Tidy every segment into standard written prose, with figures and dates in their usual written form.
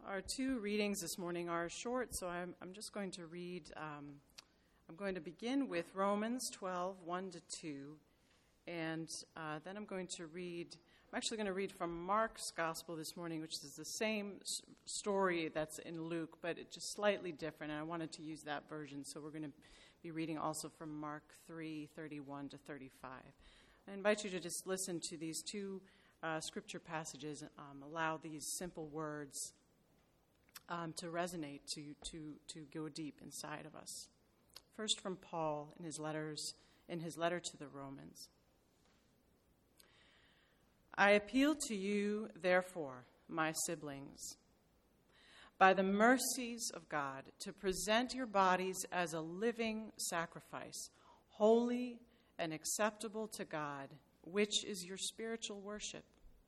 Our two readings this morning are short, so I'm just going to read. I'm going to begin with Romans 12, 1 to 2, and then I'm actually going to read from Mark's Gospel this morning, which is the same story that's in Luke, but it's just slightly different, and I wanted to use that version, so we're going to be reading also from Mark 3, 31 to 35. I invite you to just listen to these two scripture passages, allow these simple words to resonate, to go deep inside of us. First from Paul in his letter to the Romans. I appeal to you, therefore, my siblings, by the mercies of God, to present your bodies as a living sacrifice, holy and acceptable to God, which is your spiritual worship.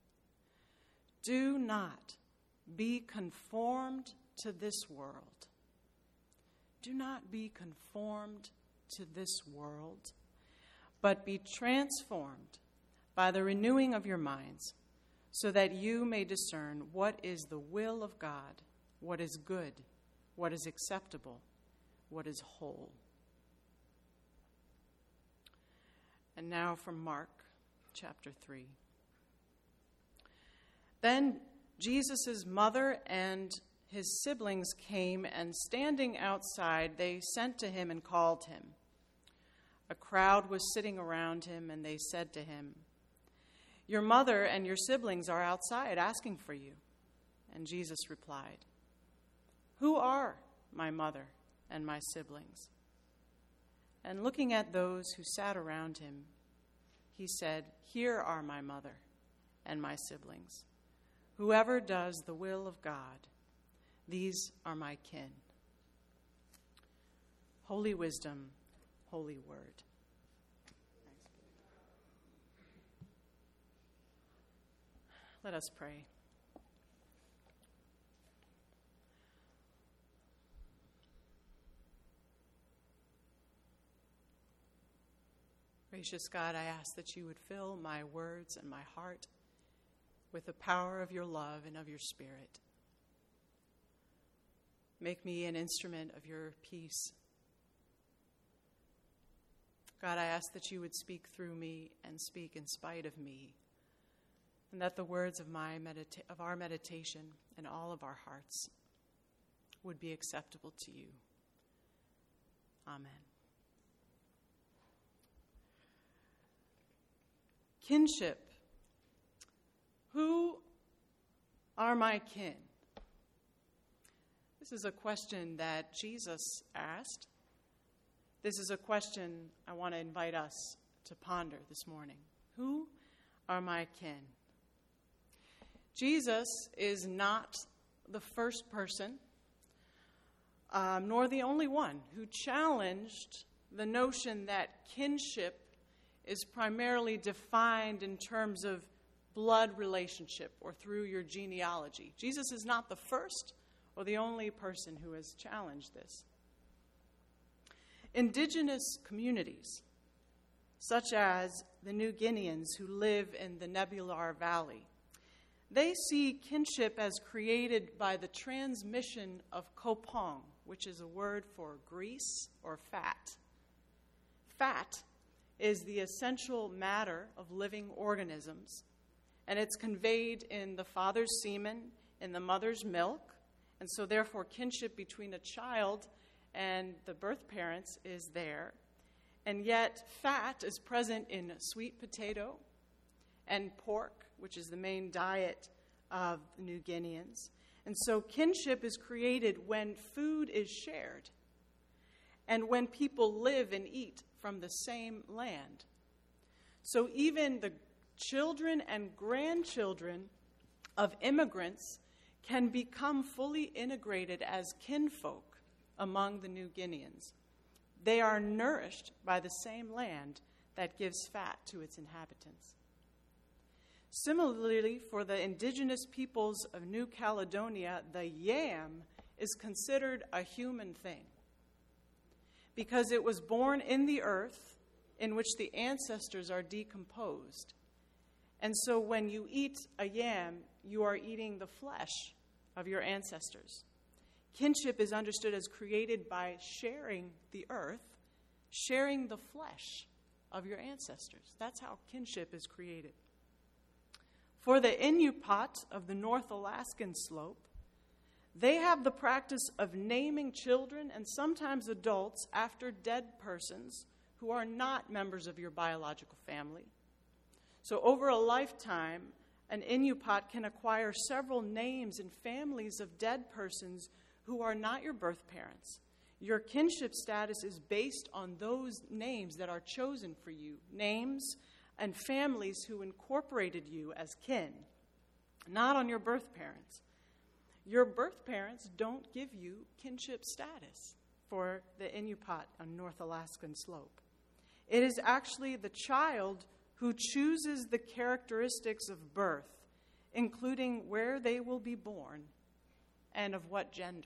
Do not be conformed to this world. Do not be conformed to this world, but be transformed by the renewing of your minds, so that you may discern what is the will of God, what is good, what is acceptable, what is whole. And now from Mark chapter 3. Then Jesus' mother and his siblings came, and standing outside, they sent to him and called him. A crowd was sitting around him, and they said to him, "Your mother and your siblings are outside asking for you." And Jesus replied, "Who are my mother and my siblings?" And looking at those who sat around him, he said, "Here are my mother and my siblings. Whoever does the will of God, these are my kin." Holy wisdom, holy word. Let us pray. Gracious God, I ask that you would fill my words and my heart with the power of your love and of your Spirit. Make me an instrument of your peace. God, I ask that you would speak through me and speak in spite of me, and that the words of our meditation and all of our hearts would be acceptable to you. Amen. Kinship. Who are my kin? This is a question that Jesus asked. This is a question I want to invite us to ponder this morning. Who are my kin? Jesus is not the first person, nor the only one, who challenged the notion that kinship is primarily defined in terms of blood relationship or through your genealogy. Jesus is not the first or the only person who has challenged this. Indigenous communities, such as the New Guineans who live in the Nebular Valley, they see kinship as created by the transmission of kopong, which is a word for grease or fat. Fat is the essential matter of living organisms, and it's conveyed in the father's semen, in the mother's milk, and so therefore kinship between a child and the birth parents is there. And yet fat is present in sweet potato and pork, which is the main diet of the New Guineans. And so kinship is created when food is shared and when people live and eat from the same land. So even the children and grandchildren of immigrants can become fully integrated as kinfolk among the New Guineans. They are nourished by the same land that gives fat to its inhabitants. Similarly, for the indigenous peoples of New Caledonia, the yam is considered a human thing because it was born in the earth in which the ancestors are decomposed. And so when you eat a yam, you are eating the flesh of your ancestors. Kinship is understood as created by sharing the earth, sharing the flesh of your ancestors. That's how kinship is created. For the Inupiat of the North Alaskan slope, they have the practice of naming children and sometimes adults after dead persons who are not members of your biological family. So over a lifetime, an Inupiat can acquire several names and families of dead persons who are not your birth parents. Your kinship status is based on those names that are chosen for you, names and families who incorporated you as kin, not on your birth parents. Your birth parents don't give you kinship status for the Inupiat on North Alaskan slope. It is actually the child who chooses the characteristics of birth, including where they will be born and of what gender.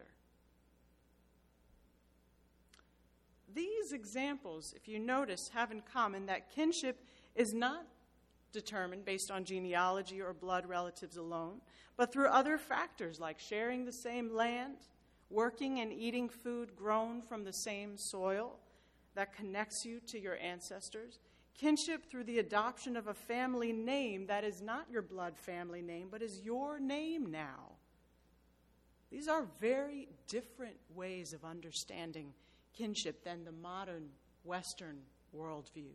These examples, if you notice, have in common that kinship is not determined based on genealogy or blood relatives alone, but through other factors like sharing the same land, working and eating food grown from the same soil that connects you to your ancestors, kinship through the adoption of a family name that is not your blood family name, but is your name now. These are very different ways of understanding kinship than the modern Western worldview.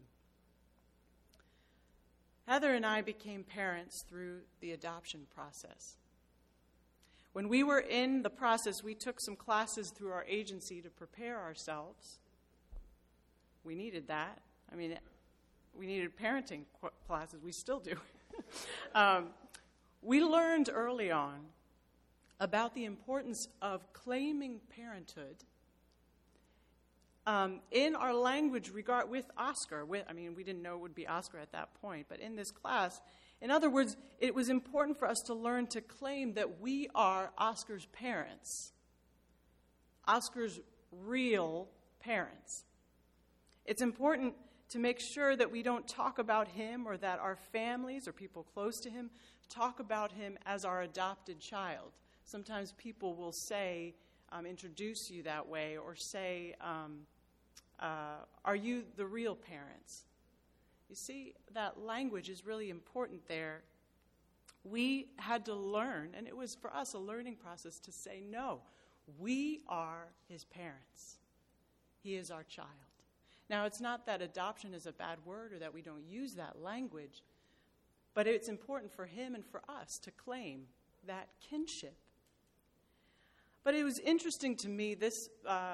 Heather and I became parents through the adoption process. When we were in the process, we took some classes through our agency to prepare ourselves. We needed that. I mean, we needed parenting classes. We still do. We learned early on about the importance of claiming parenthood in our language with Oscar. We didn't know it would be Oscar at that point, but in this class, in other words, it was important for us to learn to claim that we are Oscar's parents, Oscar's real parents. It's important to make sure that we don't talk about him or that our families or people close to him talk about him as our adopted child. Sometimes people will say, introduce you that way, or say, are you the real parents? You see, that language is really important there. We had to learn, and it was for us a learning process to say, no, we are his parents. He is our child. Now, it's not that adoption is a bad word or that we don't use that language, but it's important for him and for us to claim that kinship. But it was interesting to me, this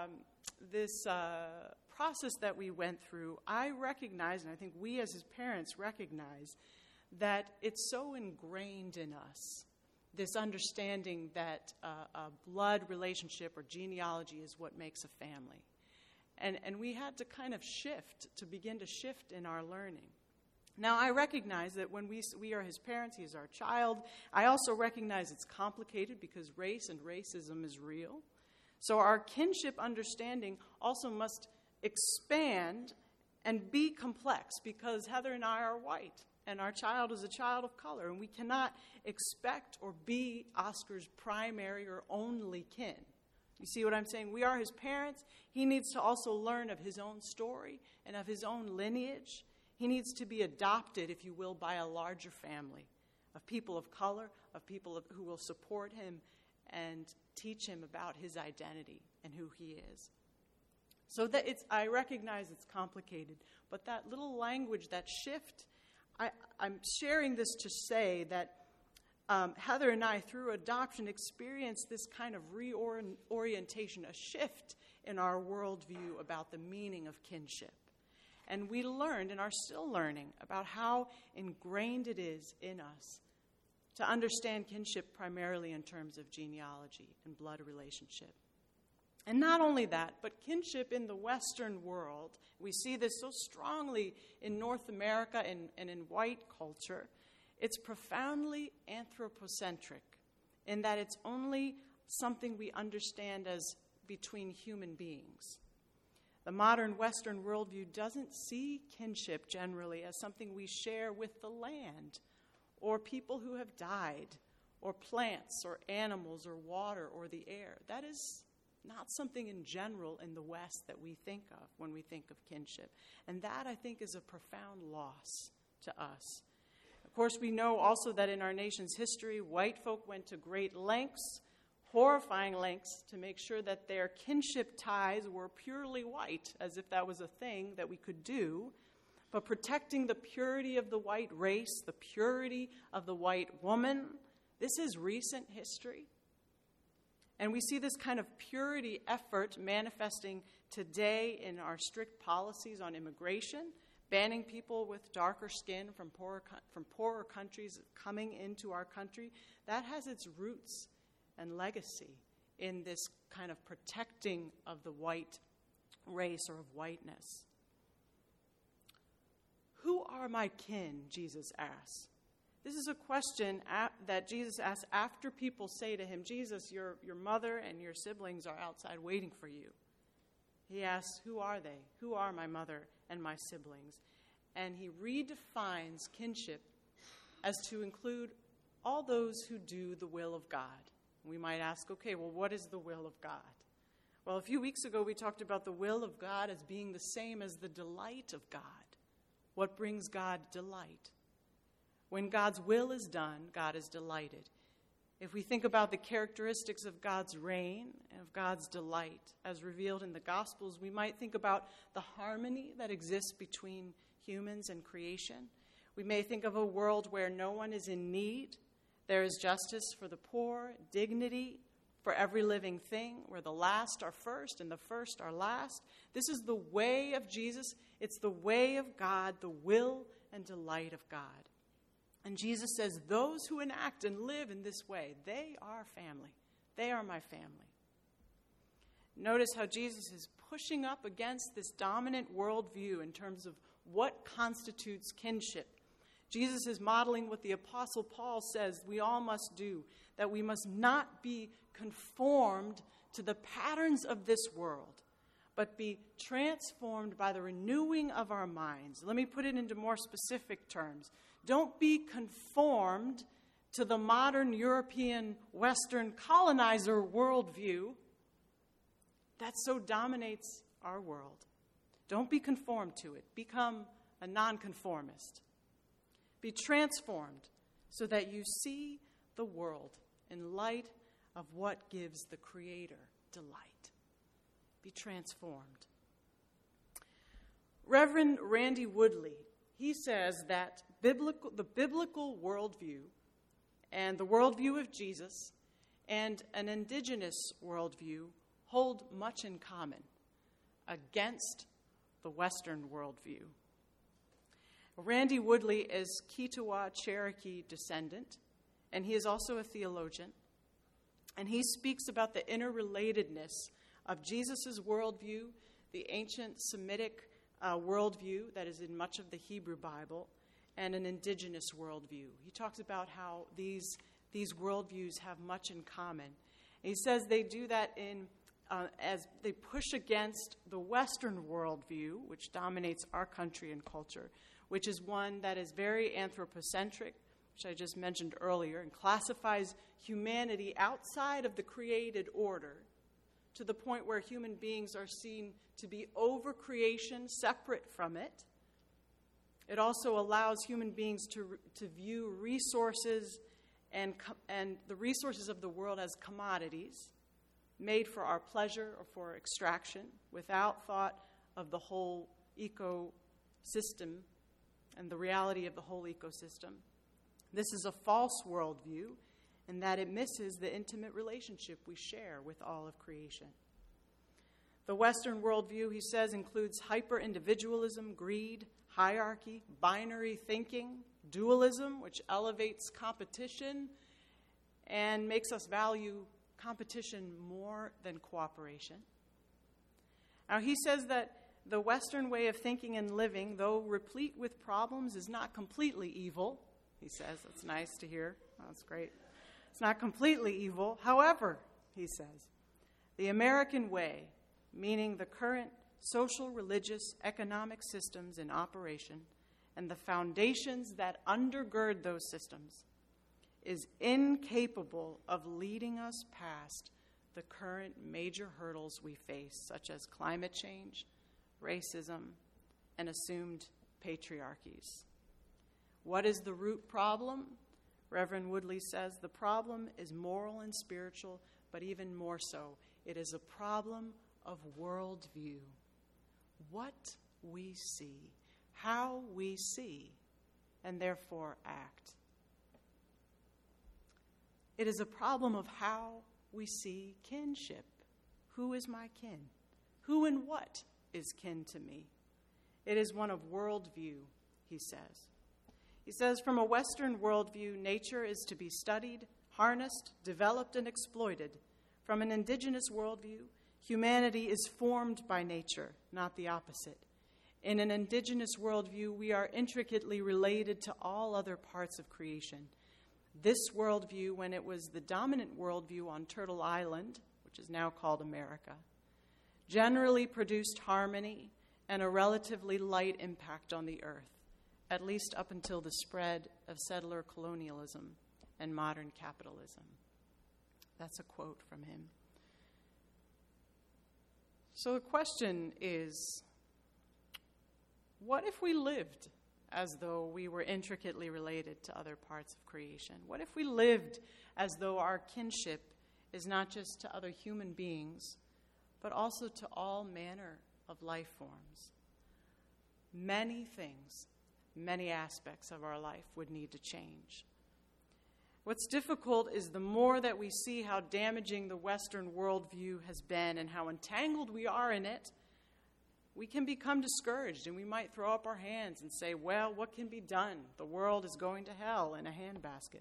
process that we went through. I recognize, and I think we as his parents recognize, that it's so ingrained in us, this understanding that a blood relationship or genealogy is what makes a family. And we had to kind of begin to shift in our learning. Now, I recognize that when we are his parents, he is our child. I also recognize it's complicated because race and racism is real. So our kinship understanding also must expand and be complex because Heather and I are white and our child is a child of color, and we cannot expect or be Oscar's primary or only kin. You see what I'm saying? We are his parents. He needs to also learn of his own story and of his own lineage. He needs to be adopted, if you will, by a larger family of people of color, of people who will support him and teach him about his identity and who he is. So that I recognize it's complicated, but that little language, that shift, I'm sharing this to say that Heather and I, through adoption, experienced this kind of reorientation, a shift in our worldview about the meaning of kinship. And we learned and are still learning about how ingrained it is in us to understand kinship primarily in terms of genealogy and blood relationship. And not only that, but kinship in the Western world, we see this so strongly in North America and in white culture. It's profoundly anthropocentric in that it's only something we understand as between human beings. The modern Western worldview doesn't see kinship generally as something we share with the land or people who have died or plants or animals or water or the air. That is not something in general in the West that we think of when we think of kinship. And that, I think, is a profound loss to us. Of course, we know also that in our nation's history, white folk went to great lengths, horrifying lengths, to make sure that their kinship ties were purely white, as if that was a thing that we could do. But protecting the purity of the white race, the purity of the white woman, this is recent history. And we see this kind of purity effort manifesting today in our strict policies on immigration, banning people with darker skin from poorer countries coming into our country. That has its roots and legacy in this kind of protecting of the white race or of whiteness. Who are my kin, Jesus asks. This is a question that Jesus asks after people say to him, Jesus, your mother and your siblings are outside waiting for you. He asks, who are they? Who are my mother and my siblings? And he redefines kinship as to include all those who do the will of God. We might ask, okay, well, what is the will of God? Well, a few weeks ago we talked about the will of God as being the same as the delight of God. What brings God delight? When God's will is done, God is delighted. If we think about the characteristics of God's reign and of God's delight as revealed in the Gospels, we might think about the harmony that exists between humans and creation. We may think of a world where no one is in need. There is justice for the poor, dignity for every living thing, where the last are first and the first are last. This is the way of Jesus. It's the way of God, the will and delight of God. And Jesus says, those who enact and live in this way, they are family. They are my family. Notice how Jesus is pushing up against this dominant worldview in terms of what constitutes kinship. Jesus is modeling what the Apostle Paul says we all must do, that we must not be conformed to the patterns of this world, but be transformed by the renewing of our minds. Let me put it into more specific terms. Don't be conformed to the modern European Western colonizer worldview that so dominates our world. Don't be conformed to it. Become a nonconformist. Be transformed so that you see the world in light of what gives the Creator delight. Be transformed. Reverend Randy Woodley, he says that the biblical worldview and the worldview of Jesus and an indigenous worldview hold much in common against the Western worldview. Randy Woodley is Kituwa Cherokee descendant, and he is also a theologian. And he speaks about the interrelatedness of Jesus' worldview, the ancient Semitic worldview that is in much of the Hebrew Bible, and an indigenous worldview. He talks about how these worldviews have much in common. And he says they do that as they push against the Western worldview, which dominates our country and culture, which is one that is very anthropocentric, which I just mentioned earlier, and classifies humanity outside of the created order to the point where human beings are seen to be over creation, separate from it. It also allows human beings to view resources and the resources of the world as commodities made for our pleasure or for extraction without thought of the whole ecosystem and the reality of the whole ecosystem. This is a false worldview in that it misses the intimate relationship we share with all of creation. The Western worldview, he says, includes hyper-individualism, greed, hierarchy, binary thinking, dualism, which elevates competition and makes us value competition more than cooperation. Now, he says that the Western way of thinking and living, though replete with problems, is not completely evil. He says, that's nice to hear. That's great. It's not completely evil. However, he says, the American way, meaning the current social, religious, economic systems in operation and the foundations that undergird those systems, is incapable of leading us past the current major hurdles we face, such as climate change, racism, and assumed patriarchies. What is the root problem? Reverend Woodley says the problem is moral and spiritual, but even more so, it is a problem of worldview. What we see, how we see, and therefore act. It is a problem of how we see kinship. Who is my kin? Who and what is kin to me? It is one of worldview, he says. He says, from a Western worldview, nature is to be studied, harnessed, developed, and exploited. From an indigenous worldview, humanity is formed by nature, not the opposite. In an indigenous worldview, we are intricately related to all other parts of creation. This worldview, when it was the dominant worldview on Turtle Island, which is now called America, generally produced harmony and a relatively light impact on the earth, at least up until the spread of settler colonialism and modern capitalism. That's a quote from him. So the question is, what if we lived as though we were intricately related to other parts of creation? What if we lived as though our kinship is not just to other human beings, but also to all manner of life forms? Many things, many aspects of our life would need to change. What's difficult is the more that we see how damaging the Western worldview has been and how entangled we are in it, we can become discouraged and we might throw up our hands and say, well, what can be done? The world is going to hell in a handbasket.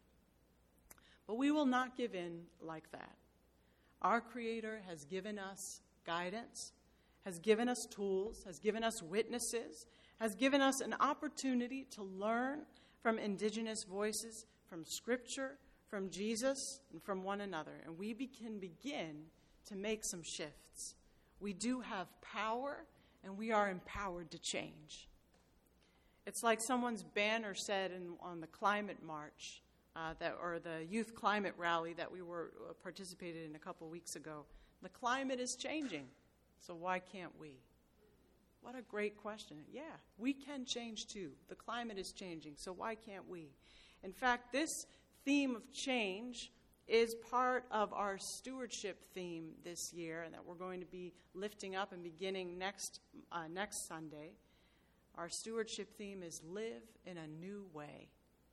But we will not give in like that. Our Creator has given us guidance, has given us tools, has given us witnesses, has given us an opportunity to learn from indigenous voices, from Scripture, from Jesus, and from one another. And we can begin to make some shifts. We do have power, and we are empowered to change. It's like someone's banner said on the climate march, or the youth climate rally that we were participated in a couple weeks ago. The climate is changing, so why can't we? What a great question. Yeah, we can change too. The climate is changing, so why can't we? In fact, this theme of change is part of our stewardship theme this year, and that we're going to be lifting up and beginning next Sunday. Our stewardship theme is Live in a New Way.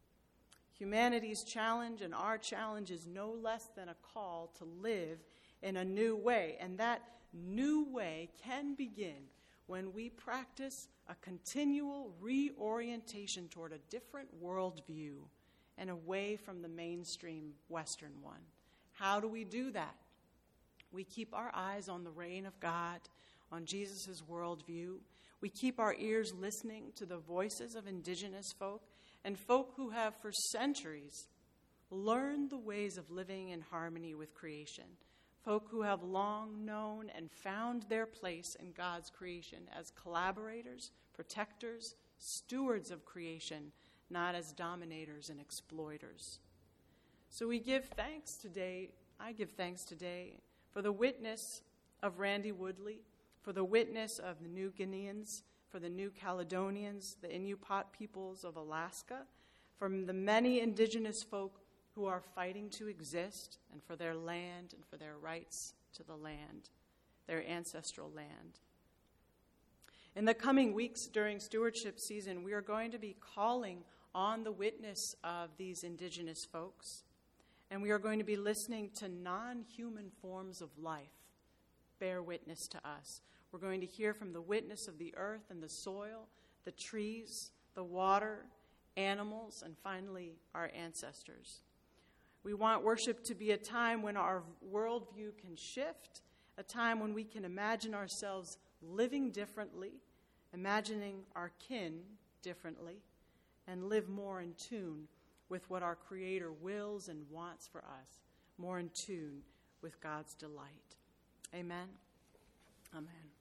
Humanity's challenge and our challenge is no less than a call to live in a new way, and that new way can begin when we practice a continual reorientation toward a different worldview and away from the mainstream Western one. How do we do that? We keep our eyes on the reign of God, on Jesus' worldview. We keep our ears listening to the voices of indigenous folk and folk who have for centuries learned the ways of living in harmony with creation. Folk who have long known and found their place in God's creation as collaborators, protectors, stewards of creation, not as dominators and exploiters. So we give thanks today, I give thanks today, for the witness of Randy Woodley, for the witness of the New Guineans, for the New Caledonians, the Inupiat peoples of Alaska, from the many indigenous folk who are fighting to exist and for their land and for their rights to the land, their ancestral land. In the coming weeks during stewardship season, we are going to be calling on the witness of these indigenous folks, and we are going to be listening to non-human forms of life bear witness to us. We're going to hear from the witness of the earth and the soil, the trees, the water, animals, and finally, our ancestors. We want worship to be a time when our worldview can shift, a time when we can imagine ourselves living differently, imagining our kin differently, and live more in tune with what our Creator wills and wants for us, more in tune with God's delight. Amen? Amen.